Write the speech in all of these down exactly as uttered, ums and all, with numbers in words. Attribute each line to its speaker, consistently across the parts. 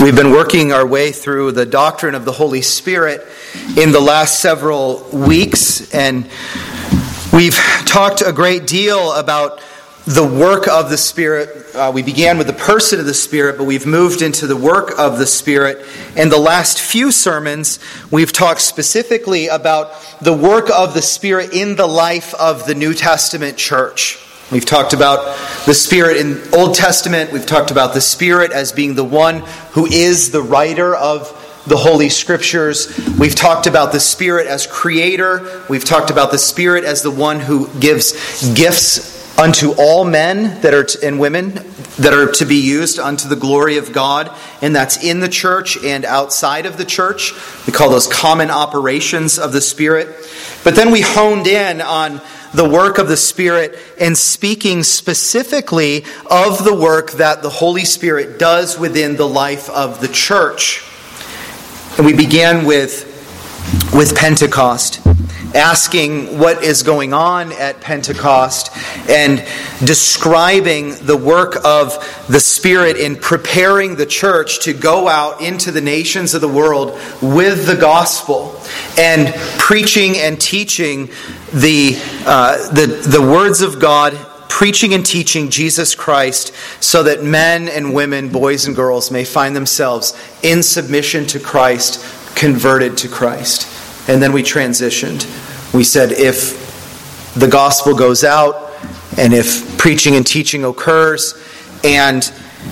Speaker 1: We've been working our way through the doctrine of the Holy Spirit in the last several weeks, and we've talked a great deal about the work of the Spirit. Uh, we began with the person of the Spirit, but we've moved into the work of the Spirit. In the last few sermons, we've talked specifically about the work of the Spirit in the life of the New Testament church. We've talked about the Spirit in Old Testament. We've talked about the Spirit as being the one who is the writer of the Holy Scriptures. We've talked about the Spirit as creator. We've talked about the Spirit as the one who gives gifts unto all men that are t- and women that are to be used unto the glory of God. And that's in the church and outside of the church. We call those common operations of the Spirit. But then we honed in on the work of the Spirit and speaking specifically of the work that the Holy Spirit does within the life of the church. And we began with, with Pentecost, asking what is going on at Pentecost and describing the work of the Spirit in preparing the church to go out into the nations of the world with the gospel and preaching and teaching the uh, the the words of God, preaching and teaching Jesus Christ, so that men and women, boys and girls, may find themselves in submission to Christ, converted to Christ. And then we transitioned. We said if the gospel goes out, and if preaching and teaching occurs, and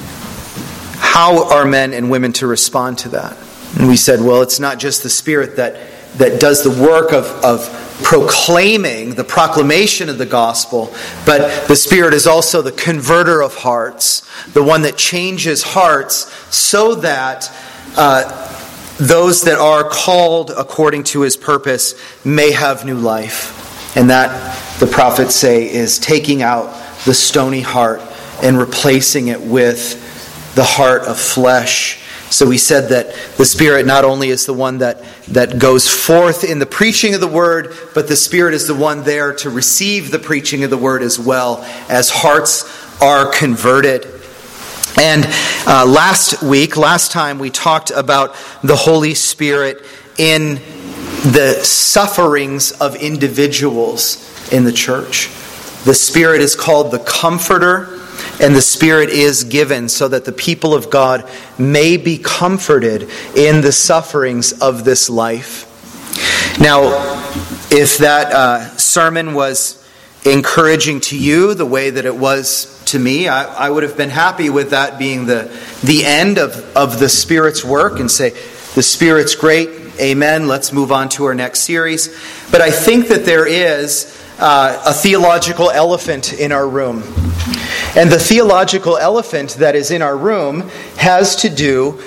Speaker 1: how are men and women to respond to that? And we said, well, it's not just the Spirit that, that does the work of, of proclaiming the proclamation of the gospel, but the Spirit is also the converter of hearts, the one that changes hearts so that uh, those that are called according to His purpose may have new life. And that, the prophets say, is taking out the stony heart and replacing it with the heart of flesh. So we said that the Spirit not only is the one that, that goes forth in the preaching of the Word, but the Spirit is the one there to receive the preaching of the Word as well, as hearts are converted. And uh, last week, last time, we talked about the Holy Spirit in the sufferings of individuals in the church. The Spirit is called the Comforter, and the Spirit is given so that the people of God may be comforted in the sufferings of this life. Now, if that uh, sermon was encouraging to you the way that it was to me, I, I would have been happy with that being the, the end of, of the Spirit's work and say, the Spirit's great, amen, let's move on to our next series. But I think that there is uh, a theological elephant in our room. And the theological elephant that is in our room has to do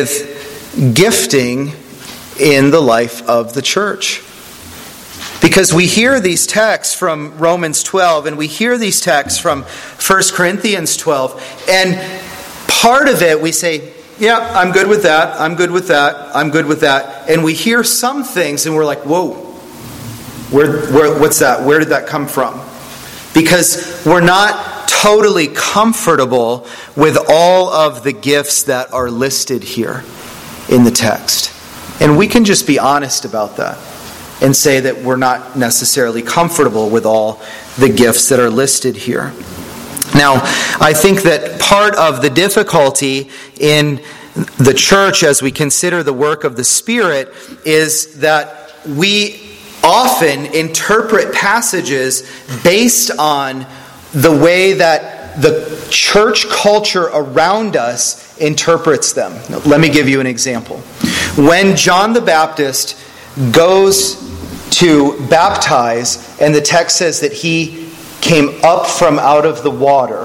Speaker 1: with gifting in the life of the church. Because we hear these texts from Romans twelve, and we hear these texts from First Corinthians twelve, and part of it we say, yeah, I'm good with that, I'm good with that, I'm good with that. And we hear some things and we're like, whoa, where, where, what's that? Where did that come from? Because we're not totally comfortable with all of the gifts that are listed here in the text. And we can just be honest about that and say that we're not necessarily comfortable with all the gifts that are listed here. Now, I think that part of the difficulty in the church as we consider the work of the Spirit is that we often interpret passages based on the way that the church culture around us interprets them. Let me give you an example. When John the Baptist goes to baptize, and the text says that he came up from out of the water,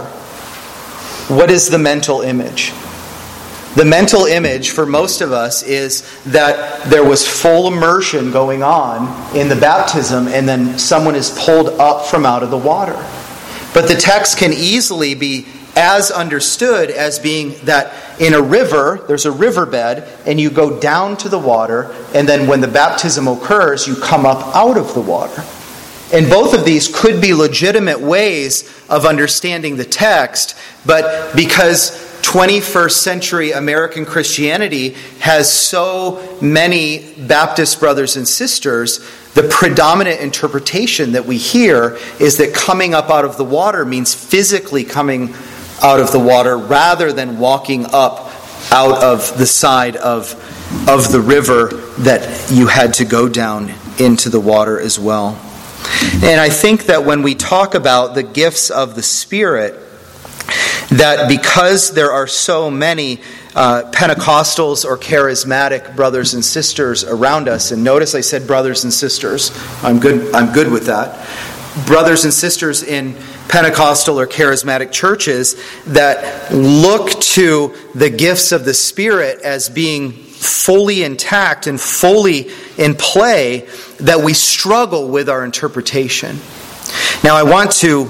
Speaker 1: what is the mental image? The mental image for most of us is that there was full immersion going on in the baptism, and then someone is pulled up from out of the water. But the text can easily be as understood as being that in a river, there's a riverbed, and you go down to the water, and then when the baptism occurs, you come up out of the water. And both of these could be legitimate ways of understanding the text, but because twenty-first century American Christianity has so many Baptist brothers and sisters, the predominant interpretation that we hear is that coming up out of the water means physically coming out of the water rather than walking up out of the side of, of the river that you had to go down into the water as well. And I think that when we talk about the gifts of the Spirit, that because there are so many uh, Pentecostals or charismatic brothers and sisters around us, and notice I said brothers and sisters, I'm good, I'm good with that, brothers and sisters in Pentecostal or charismatic churches that look to the gifts of the Spirit as being fully intact and fully in play, that we struggle with our interpretation. Now, I want to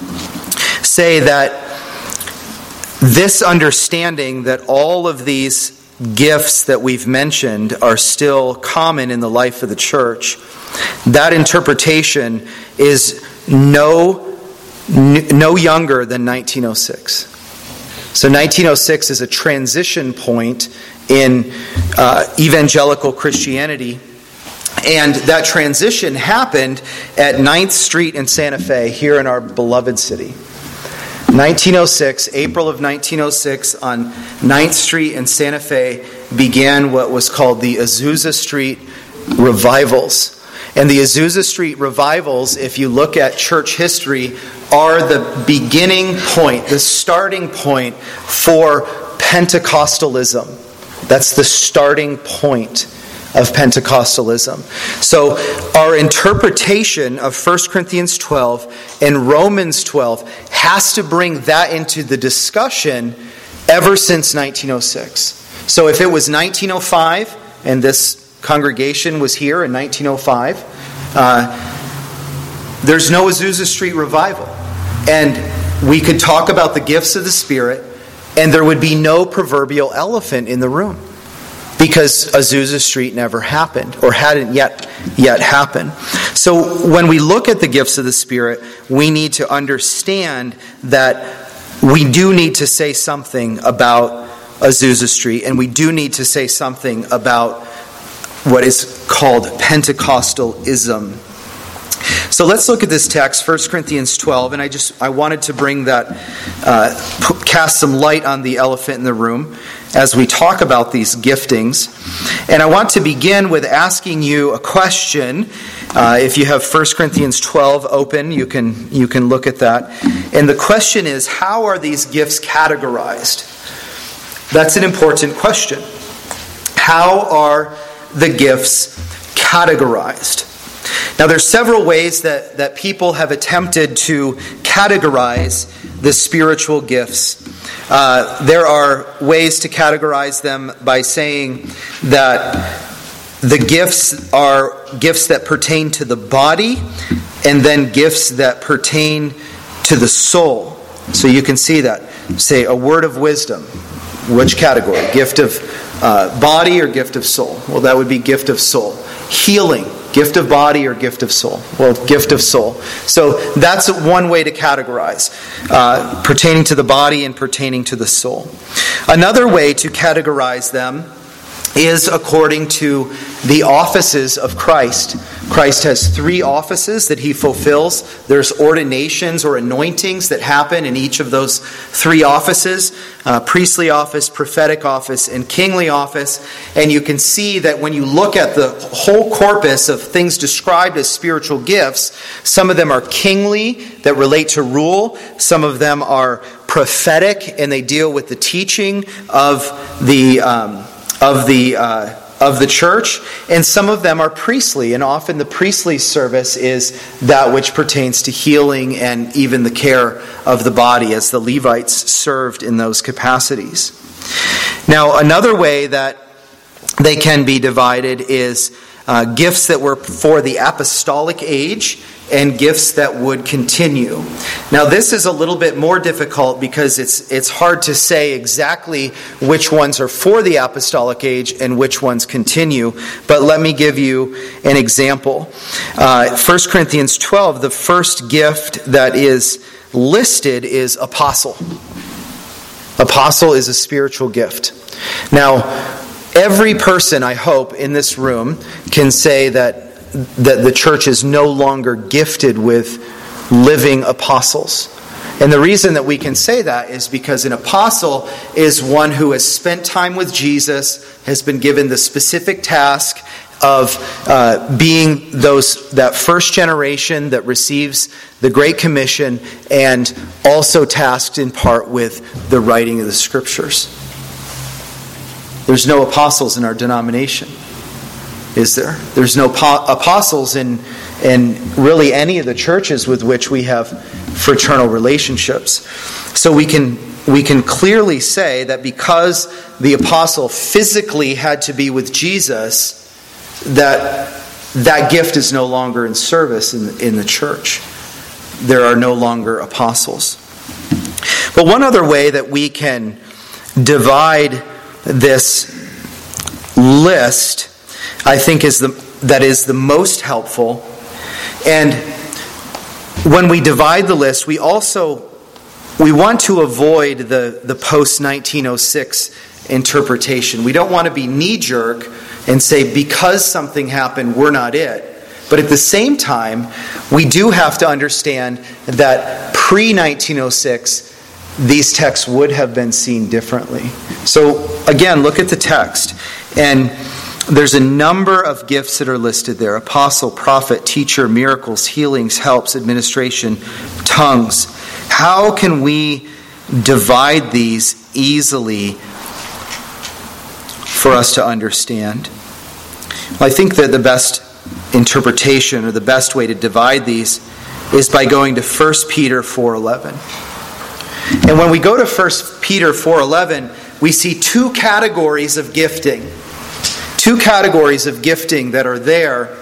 Speaker 1: say that this understanding that all of these gifts that we've mentioned are still common in the life of the church, that interpretation is no no younger than nineteen oh six. So nineteen oh six is a transition point in uh, evangelical Christianity, and that transition happened at ninth Street in Santa Fe, here in our beloved city. nineteen oh six, April of nineteen oh six, on ninth Street in Santa Fe began what was called the Azusa Street Revivals. And the Azusa Street Revivals, if you look at church history, are the beginning point, the starting point for Pentecostalism. That's the starting point of Pentecostalism. So our interpretation of First Corinthians twelve and Romans twelve has to bring that into the discussion ever since nineteen oh six. So if it was nineteen oh five and this congregation was here in nineteen oh five, uh, there's no Azusa Street Revival. And we could talk about the gifts of the Spirit, and there would be no proverbial elephant in the room, because Azusa Street never happened, or hadn't yet yet happened. So when we look at the gifts of the Spirit, we need to understand that we do need to say something about Azusa Street, and we do need to say something about what is called Pentecostalism. So let's look at this text, First Corinthians twelve, and I just I wanted to bring that, uh, cast some light on the elephant in the room as we talk about these giftings. And I want to begin with asking you a question. Uh, if you have First Corinthians twelve open, you can you can look at that. And the question is, how are these gifts categorized? That's an important question. How are the gifts categorized? Now, there's several ways that, that people have attempted to categorize the spiritual gifts. Uh, there are ways to categorize them by saying that the gifts are gifts that pertain to the body, and then gifts that pertain to the soul. So you can see that. Say, a word of wisdom. Which category? Gift of uh, body or gift of soul? Well, that would be gift of soul. Healing. Gift of body or gift of soul? Well, gift of soul. So that's one way to categorize, uh, pertaining to the body and pertaining to the soul. Another way to categorize them is according to the offices of Christ. Christ has three offices that he fulfills. There's ordinations or anointings that happen in each of those three offices. Uh, priestly office, prophetic office, and kingly office. And you can see that when you look at the whole corpus of things described as spiritual gifts, some of them are kingly, that relate to rule. Some of them are prophetic, and they deal with the teaching of the um, of the uh, of the church, and some of them are priestly, and often the priestly service is that which pertains to healing and even the care of the body, as the Levites served in those capacities. Now, another way that they can be divided is uh, gifts that were for the apostolic age and gifts that would continue. Now, this is a little bit more difficult because it's it's hard to say exactly which ones are for the apostolic age and which ones continue. But let me give you an example. Uh, First Corinthians twelve, the first gift that is listed is apostle. Apostle is a spiritual gift. Now, every person, I hope, in this room can say that, that the church is no longer gifted with living apostles. And the reason that we can say that is because an apostle is one who has spent time with Jesus, has been given the specific task of uh, being those that first generation that receives the Great Commission, and also tasked in part with the writing of the Scriptures. There's no apostles in our denomination, is there? There's no po- apostles in, in really any of the churches with which we have fraternal relationships. So we can we can clearly say that because the apostle physically had to be with Jesus, that that gift is no longer in service in, in the church. There are no longer apostles. But one other way that we can divide this list, I think, is the that is the most helpful. And when we divide the list, we also we want to avoid the, the post nineteen oh six interpretation. We don't want to be knee-jerk and say, because something happened, we're not it. But at the same time, we do have to understand that pre nineteen oh six, these texts would have been seen differently. So again, look at the text. And there's a number of gifts that are listed there: apostle, prophet, teacher, miracles, healings, helps, administration, tongues. How can we divide these easily for us to understand? Well, I think that the best interpretation, or the best way to divide these, is by going to First Peter four eleven. And when we go to First Peter four eleven, we see two categories of gifting. Two categories of gifting that are there.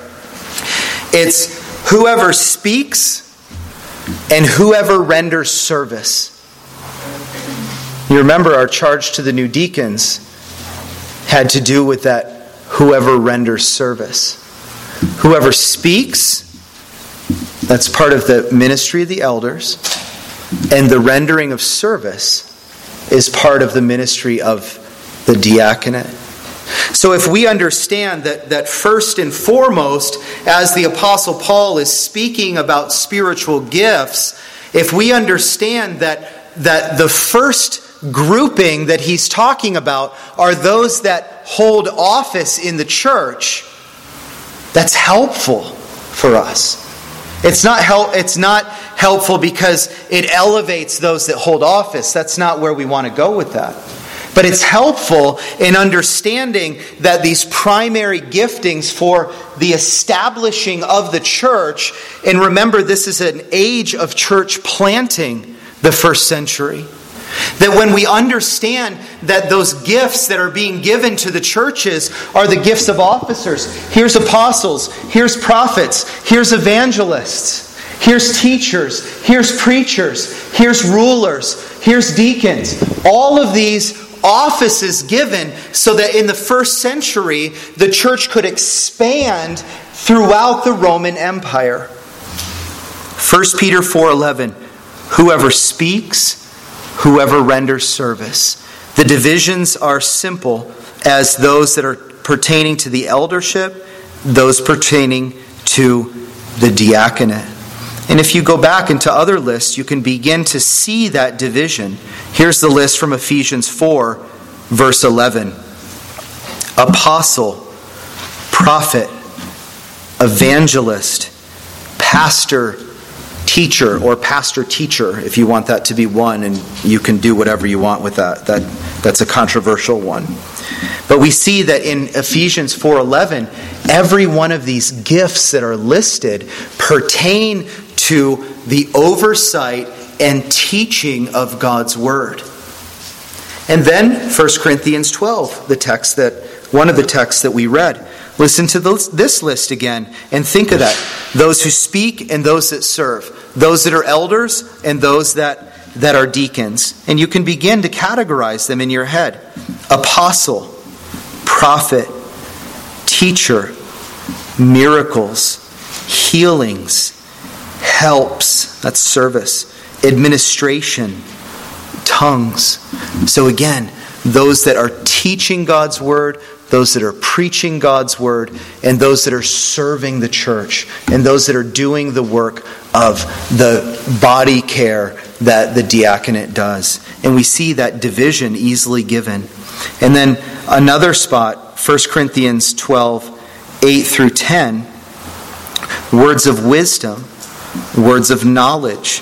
Speaker 1: It's whoever speaks and whoever renders service. You remember our charge to the new deacons had to do with that whoever renders service. Whoever speaks, that's part of the ministry of the elders, and the rendering of service is part of the ministry of the diaconate. So if we understand that, that first and foremost, as the Apostle Paul is speaking about spiritual gifts, if we understand that, that the first grouping that he's talking about are those that hold office in the church, that's helpful for us. It's not help, it's not helpful because it elevates those that hold office. That's not where we want to go with that. But it's helpful in understanding that these primary giftings for the establishing of the church, and remember, this is an age of church planting, the first century. That when we understand that those gifts that are being given to the churches are the gifts of officers. Here's apostles, here's prophets, here's evangelists, here's teachers, here's preachers, here's rulers, here's deacons. All of these offices given so that in the first century the church could expand throughout the Roman Empire. First Peter four eleven, whoever speaks, whoever renders service. The divisions are simple as those that are pertaining to the eldership, those pertaining to the diaconate. And if you go back into other lists, you can begin to see that division. Here's the list from Ephesians four, verse eleven. Apostle, prophet, evangelist, pastor, teacher, or pastor-teacher, if you want that to be one, and you can do whatever you want with that. That that's a controversial one. But we see that in Ephesians four eleven, every one of these gifts that are listed pertain to the oversight and teaching of God's Word. And then First Corinthians twelve, the text that one of the texts that we read. Listen to this list again and think of that. Those who speak and those that serve. Those that are elders and those that, that are deacons. And you can begin to categorize them in your head. Apostle, prophet, teacher, miracles, healings, helps, that's service, administration, tongues. So again, those that are teaching God's word, those that are preaching God's word, and those that are serving the church, and those that are doing the work of the body care that the diaconate does. And we see that division easily given. And then another spot, First Corinthians twelve, eight through ten, words of wisdom, words of knowledge,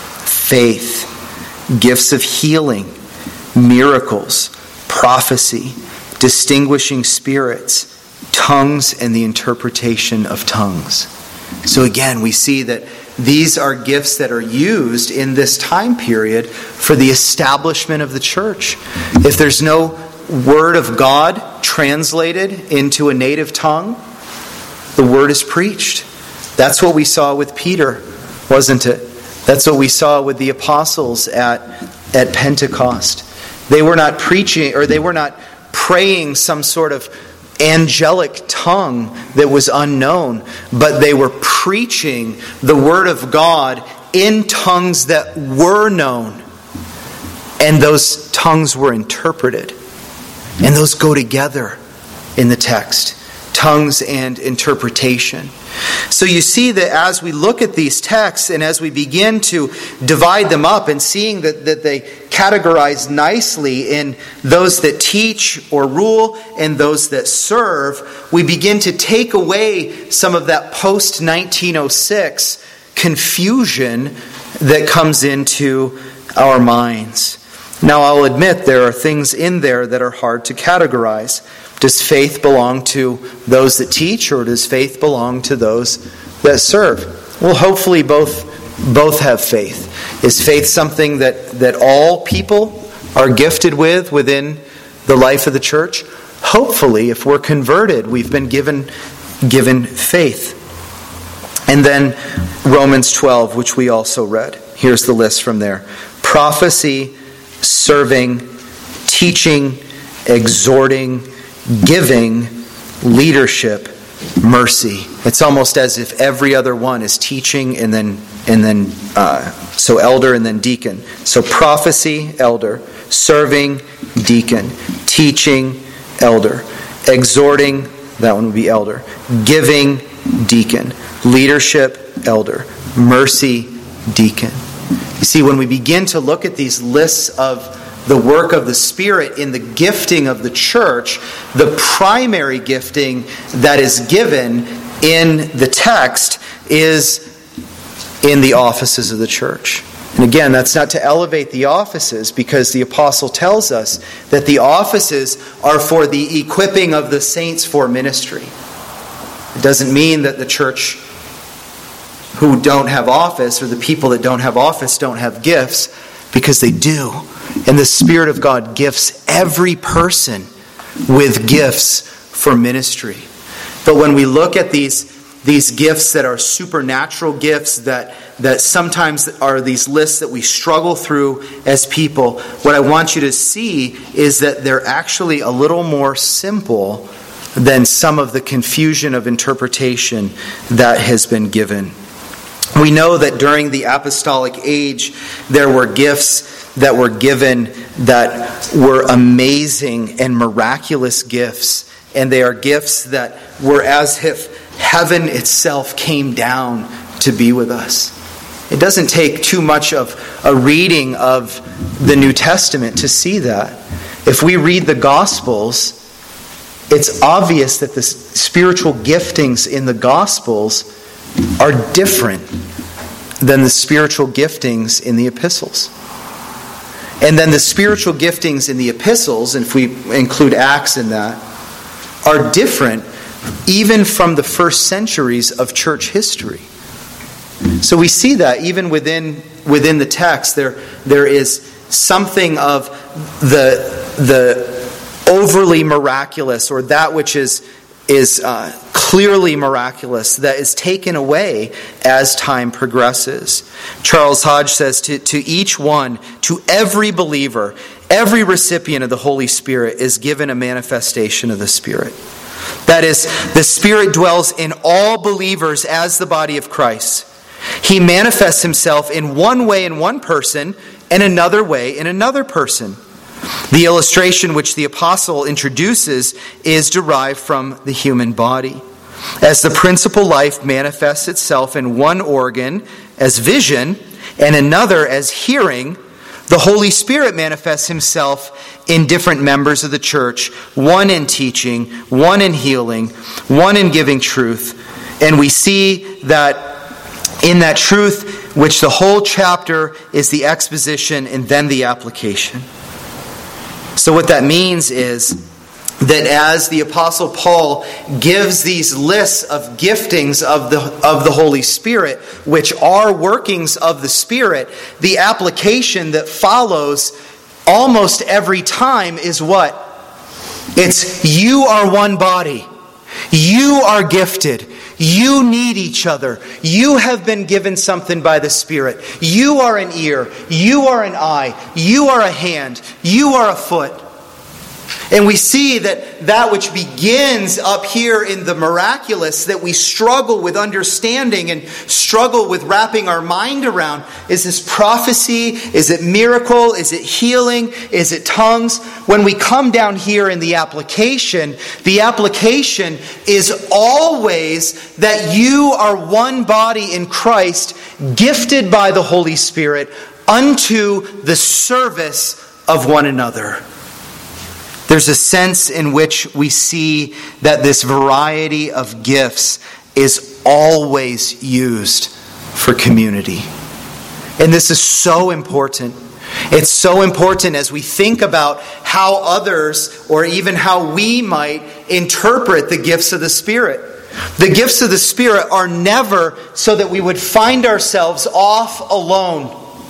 Speaker 1: faith, gifts of healing, miracles, prophecy, distinguishing spirits, tongues, and the interpretation of tongues. So again, we see that these are gifts that are used in this time period for the establishment of the church. If there's no word of God translated into a native tongue, the word is preached. That's what we saw with Peter, wasn't it? That's what we saw with the apostles at, at Pentecost. They were not preaching, or they were not praying some sort of angelic tongue that was unknown, but they were preaching the word of God in tongues that were known. And those tongues were interpreted. And those go together in the text. Tongues and interpretation. So you see that as we look at these texts and as we begin to divide them up and seeing that, that they categorize nicely in those that teach or rule and those that serve, we begin to take away some of that post nineteen oh six confusion that comes into our minds. Now I'll admit there are things in there that are hard to categorize. Does faith belong to those that teach, or does faith belong to those that serve? Well, hopefully both both have faith. Is faith something that, that all people are gifted with within the life of the church? Hopefully, if we're converted, we've been given given faith. And then Romans twelve, which we also read. Here's the list from there. Prophecy, serving, teaching, exhorting, giving, leadership, mercy. It's almost as if every other one is teaching and then and then uh, so elder and then deacon. So prophecy, elder, serving, deacon, teaching, elder, exhorting, that one would be elder, giving, deacon, leadership, elder, mercy, deacon. You see, when we begin to look at these lists of the work of the Spirit in the gifting of the church, the primary gifting that is given in the text is in the offices of the church. And again, that's not to elevate the offices, because the apostle tells us that the offices are for the equipping of the saints for ministry. It doesn't mean that the church who don't have office, or the people that don't have office, don't have gifts, because they do. And the Spirit of God gifts every person with gifts for ministry. But when we look at these, these gifts that are supernatural gifts, that, that sometimes are these lists that we struggle through as people, what I want you to see is that they're actually a little more simple than some of the confusion of interpretation that has been given. We know that during the apostolic age, there were gifts that were given that were amazing and miraculous gifts. And they are gifts that were as if heaven itself came down to be with us. It doesn't take too much of a reading of the New Testament to see that. If we read the Gospels, it's obvious that the spiritual giftings in the Gospels are different than the spiritual giftings in the epistles. And then the spiritual giftings in the epistles, and if we include Acts in that, are different even from the first centuries of church history. So we see that even within within the text, there there is something of the the overly miraculous, or that which is is uh, clearly miraculous, that is taken away as time progresses. Charles Hodge says, to, to each one, to every believer, every recipient of the Holy Spirit is given a manifestation of the Spirit. That is, the Spirit dwells in all believers as the body of Christ. He manifests himself in one way in one person and another way in another person. The illustration which the apostle introduces is derived from the human body. As the principal life manifests itself in one organ as vision and another as hearing, the Holy Spirit manifests himself in different members of the church, one in teaching, one in healing, one in giving truth. And we see that in that truth, which the whole chapter is the exposition and then the application. So what that means is that as the Apostle Paul gives these lists of giftings of the, of the Holy Spirit, which are workings of the Spirit, the application that follows almost every time is what? It's you are one body. You are gifted. You need each other. You have been given something by the Spirit. You are an ear. You are an eye. You are a hand. You are a foot. And we see that that which begins up here in the miraculous that we struggle with understanding and struggle with wrapping our mind around. Is this prophecy? Is it miracle? Is it healing? Is it tongues? When we come down here in the application, the application is always that you are one body in Christ, gifted by the Holy Spirit unto the service of one another. There's a sense in which we see that this variety of gifts is always used for community. And this is so important. It's so important as we think about how others, or even how we might interpret the gifts of the Spirit. The gifts of the Spirit are never so that we would find ourselves off alone,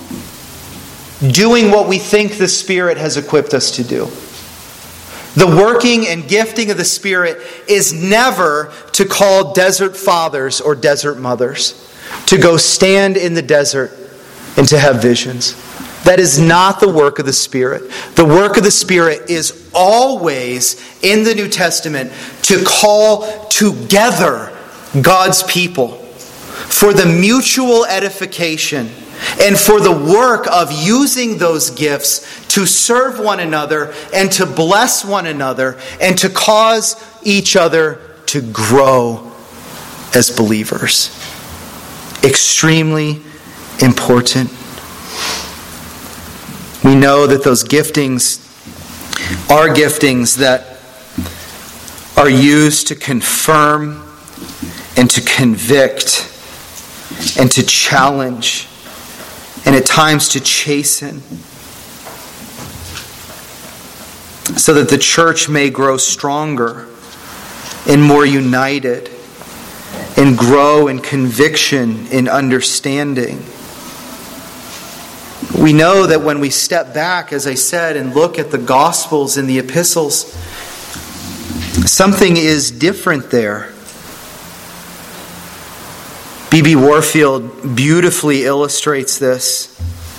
Speaker 1: doing what we think the Spirit has equipped us to do. The working and gifting of the Spirit is never to call desert fathers or desert mothers to go stand in the desert and to have visions. That is not the work of the Spirit. The work of the Spirit is always in the New Testament to call together God's people for the mutual edification and for the work of using those gifts to serve one another and to bless one another and to cause each other to grow as believers. Extremely important. We know that those giftings are giftings that are used to confirm and to convict and to challenge and at times to chasten, so that the church may grow stronger and more united and grow in conviction and understanding. We know that when we step back, as I said, and look at the Gospels and the epistles, something is different there. B B Warfield beautifully illustrates this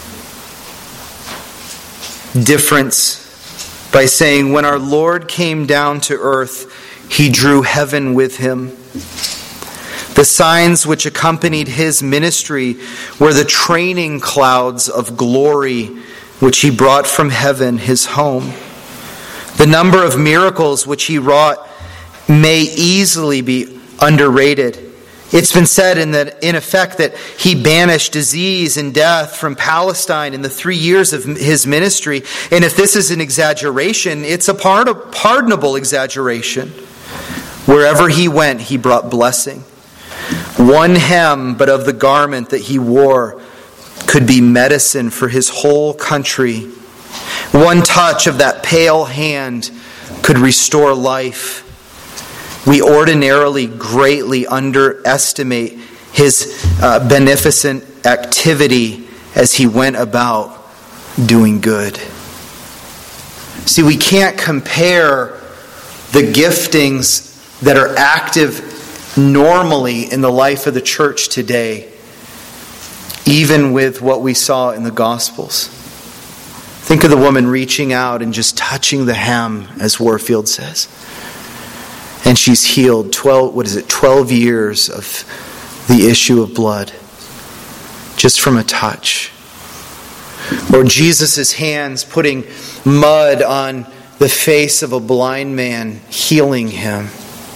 Speaker 1: difference by saying, when our Lord came down to earth, He drew heaven with Him. The signs which accompanied His ministry were the training clouds of glory which He brought from heaven, His home. The number of miracles which He wrought may easily be underrated. It's been said in that, in effect, that He banished disease and death from Palestine in the three years of His ministry. And if this is an exaggeration, it's a pardonable exaggeration. Wherever He went, He brought blessing. One hem but of the garment that He wore could be medicine for His whole country. One touch of that pale hand could restore life. We ordinarily greatly underestimate His uh, beneficent activity as He went about doing good. See, we can't compare the giftings that are active normally in the life of the church today, even with what we saw in the Gospels. Think of the woman reaching out and just touching the hem, as Warfield says. And she's healed twelve, what is it, twelve years of the issue of blood just from a touch. Or Jesus' hands putting mud on the face of a blind man, healing him.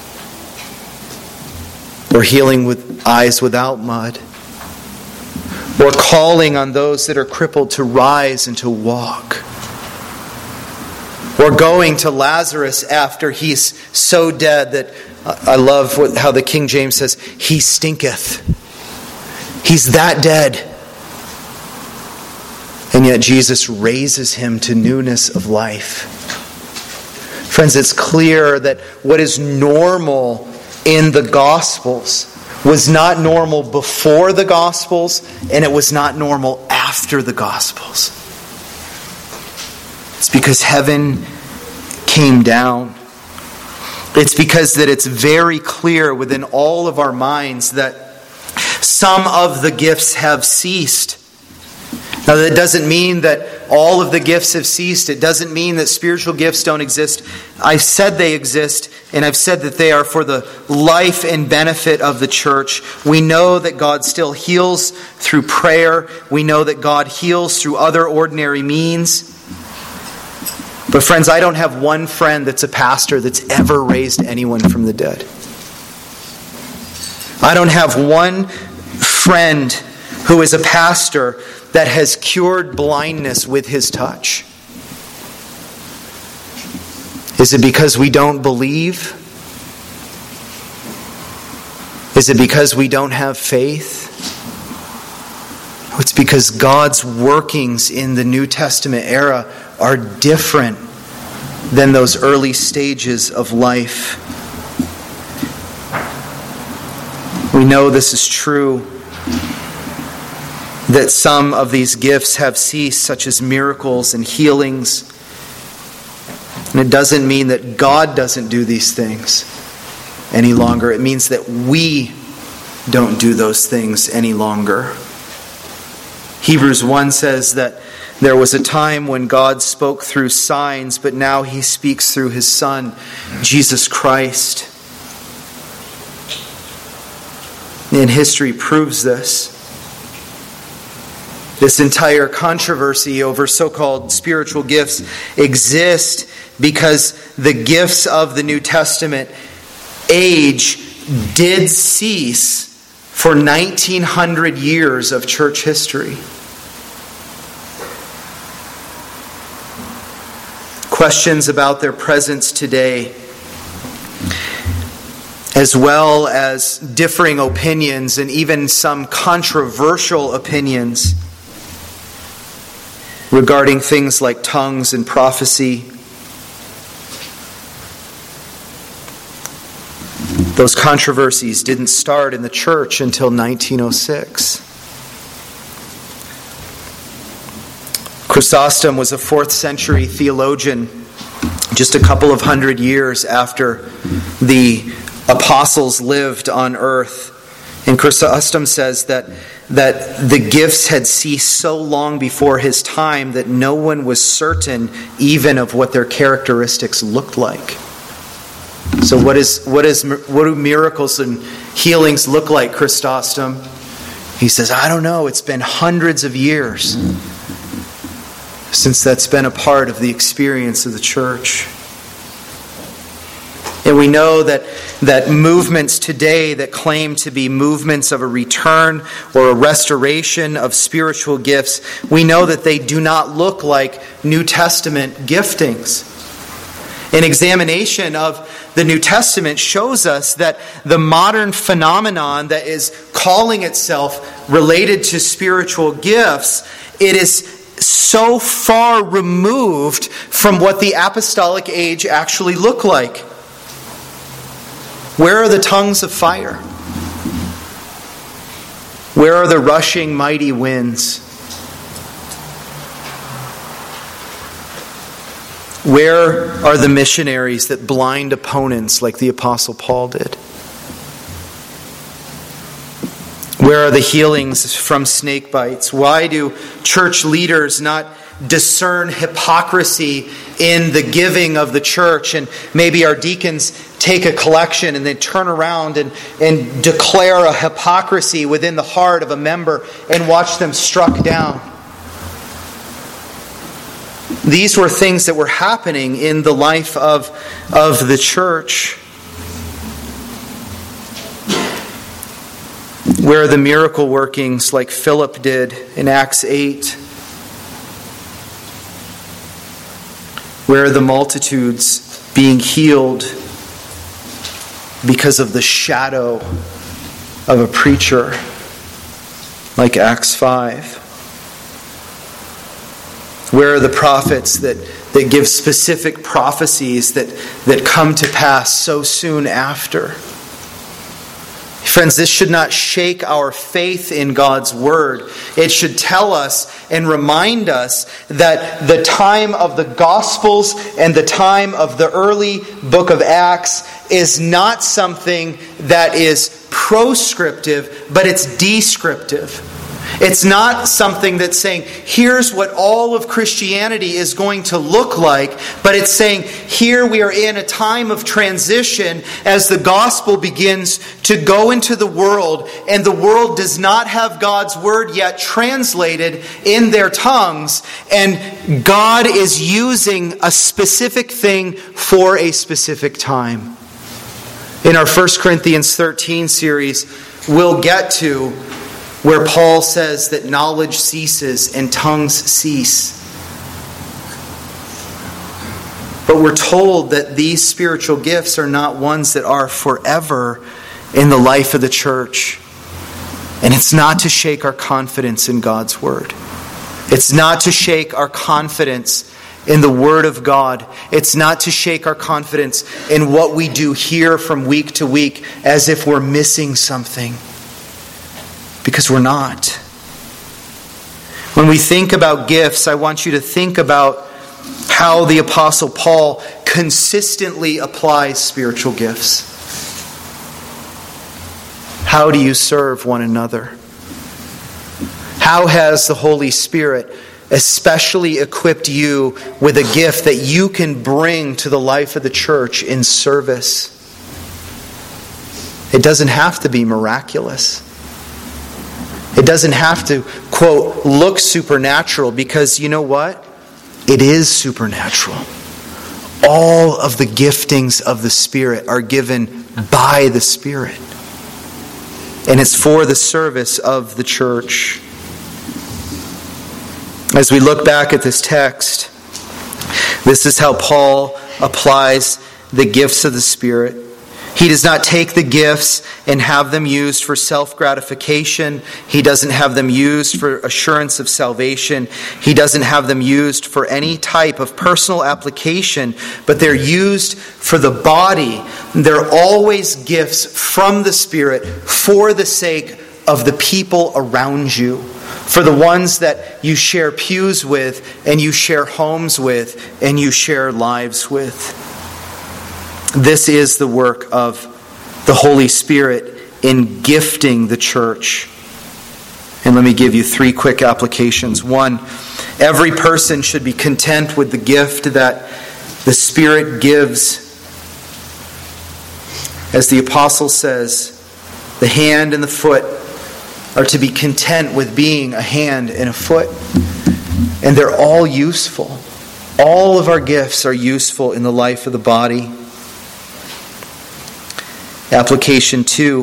Speaker 1: Or healing with eyes without mud. Or calling on those that are crippled to rise and to walk. Or going to Lazarus after he's so dead that, I love what, how the King James says, he stinketh. He's that dead. And yet Jesus raises him to newness of life. Friends, it's clear that what is normal in the Gospels was not normal before the Gospels, and it was not normal after the Gospels. It's because heaven came down. It's because that it's very clear within all of our minds that some of the gifts have ceased. Now, that doesn't mean that all of the gifts have ceased. It doesn't mean that spiritual gifts don't exist. I've said they exist, and I've said that they are for the life and benefit of the church. We know that God still heals through prayer. We know that God heals through other ordinary means. But friends, I don't have one friend that's a pastor that's ever raised anyone from the dead. I don't have one friend who is a pastor that has cured blindness with his touch. Is it because we don't believe? Is it because we don't have faith? It's because God's workings in the New Testament era are different than those early stages of life. We know this is true, that some of these gifts have ceased, such as miracles and healings. And it doesn't mean that God doesn't do these things any longer. It means that we don't do those things any longer. Hebrews one says that there was a time when God spoke through signs, but now He speaks through His Son, Jesus Christ. And history proves this. This entire controversy over so-called spiritual gifts exists because the gifts of the New Testament age did cease for nineteen hundred years of church history. Questions about their presence today, as well as differing opinions and even some controversial opinions regarding things like tongues and prophecy. Those controversies didn't start in the church until nineteen oh six. Chrysostom was a fourth century theologian, just a couple of hundred years after the apostles lived on earth. And Chrysostom says that, that the gifts had ceased so long before his time that no one was certain even of what their characteristics looked like. So what is what is what do miracles and healings look like, Chrysostom? He says, I don't know. It's been hundreds of years since that's been a part of the experience of the church. And we know that, that movements today that claim to be movements of a return or a restoration of spiritual gifts, we know that they do not look like New Testament giftings. An examination of the New Testament shows us that the modern phenomenon that is calling itself related to spiritual gifts, it is so far removed from what the apostolic age actually looked like. Where are the tongues of fire? Where are the rushing mighty winds? Where are the missionaries that blind opponents like the Apostle Paul did? Where are the healings from snake bites? Why do church leaders not discern hypocrisy in the giving of the church? And maybe our deacons take a collection and then turn around and, and declare a hypocrisy within the heart of a member and watch them struck down. These were things that were happening in the life of, of the church. Where are the miracle workings like Philip did in Acts eight? Where are the multitudes being healed because of the shadow of a preacher like Acts five? Where are the prophets that, that give specific prophecies that, that come to pass so soon after? Friends, this should not shake our faith in God's Word. It should tell us and remind us that the time of the Gospels and the time of the early book of Acts is not something that is proscriptive, but it's descriptive. It's not something that's saying, here's what all of Christianity is going to look like, but it's saying, here we are in a time of transition as the gospel begins to go into the world, and the world does not have God's word yet translated in their tongues, and God is using a specific thing for a specific time. In our First Corinthians thirteen series, we'll get to where Paul says that knowledge ceases and tongues cease. But we're told that these spiritual gifts are not ones that are forever in the life of the church. And it's not to shake our confidence in God's Word. It's not to shake our confidence in the Word of God. It's not to shake our confidence in what we do here from week to week as if we're missing something. Because we're not. When we think about gifts, I want you to think about how the Apostle Paul consistently applies spiritual gifts. How do you serve one another? How has the Holy Spirit especially equipped you with a gift that you can bring to the life of the church in service? It doesn't have to be miraculous. It doesn't have to, quote, look supernatural, because you know what? It is supernatural. All of the giftings of the Spirit are given by the Spirit. And it's for the service of the church. As we look back at this text, this is how Paul applies the gifts of the Spirit. He does not take the gifts and have them used for self-gratification. He doesn't have them used for assurance of salvation. He doesn't have them used for any type of personal application, but they're used for the body. They're always gifts from the Spirit for the sake of the people around you, for the ones that you share pews with, and you share homes with, and you share lives with. This is the work of the Holy Spirit in gifting the church. And let me give you three quick applications. One, every person should be content with the gift that the Spirit gives. As the apostle says, the hand and the foot are to be content with being a hand and a foot. And they're all useful. All of our gifts are useful in the life of the body. Application two.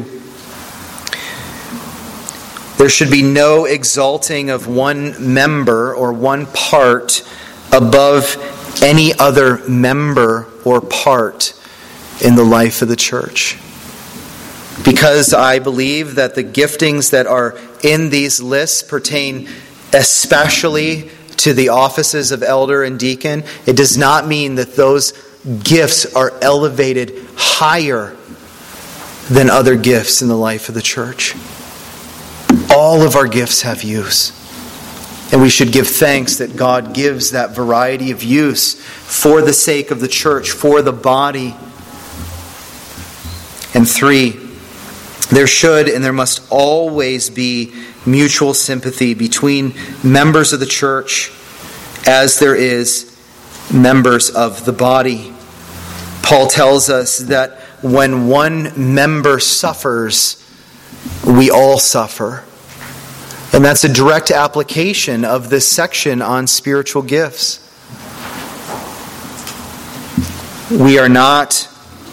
Speaker 1: There should be no exalting of one member or one part above any other member or part in the life of the church. Because I believe that the giftings that are in these lists pertain especially to the offices of elder and deacon, it does not mean that those gifts are elevated higher than other gifts in the life of the church. All of our gifts have use. And we should give thanks that God gives that variety of use for the sake of the church, for the body. And three, there should and there must always be mutual sympathy between members of the church as there is members of the body. Paul tells us that when one member suffers, we all suffer. And that's a direct application of this section on spiritual gifts. we are not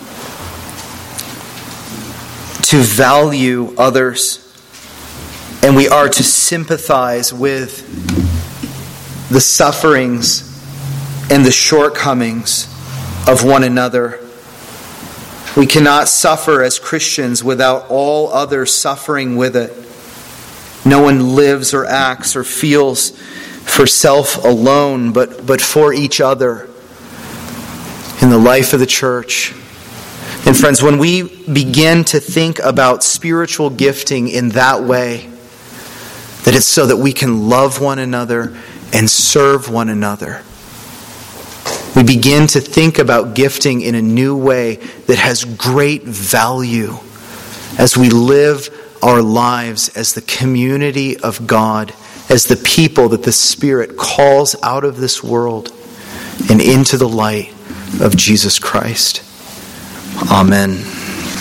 Speaker 1: to value others, and we are to sympathize with the sufferings and the shortcomings of one another. We cannot suffer as Christians without all others suffering with it. No one lives or acts or feels for self alone, but, but for each other in the life of the church. And friends, when we begin to think about spiritual gifting in that way, that it's so that we can love one another and serve one another, we begin to think about gifting in a new way that has great value as we live our lives as the community of God, as the people that the Spirit calls out of this world and into the light of Jesus Christ. Amen.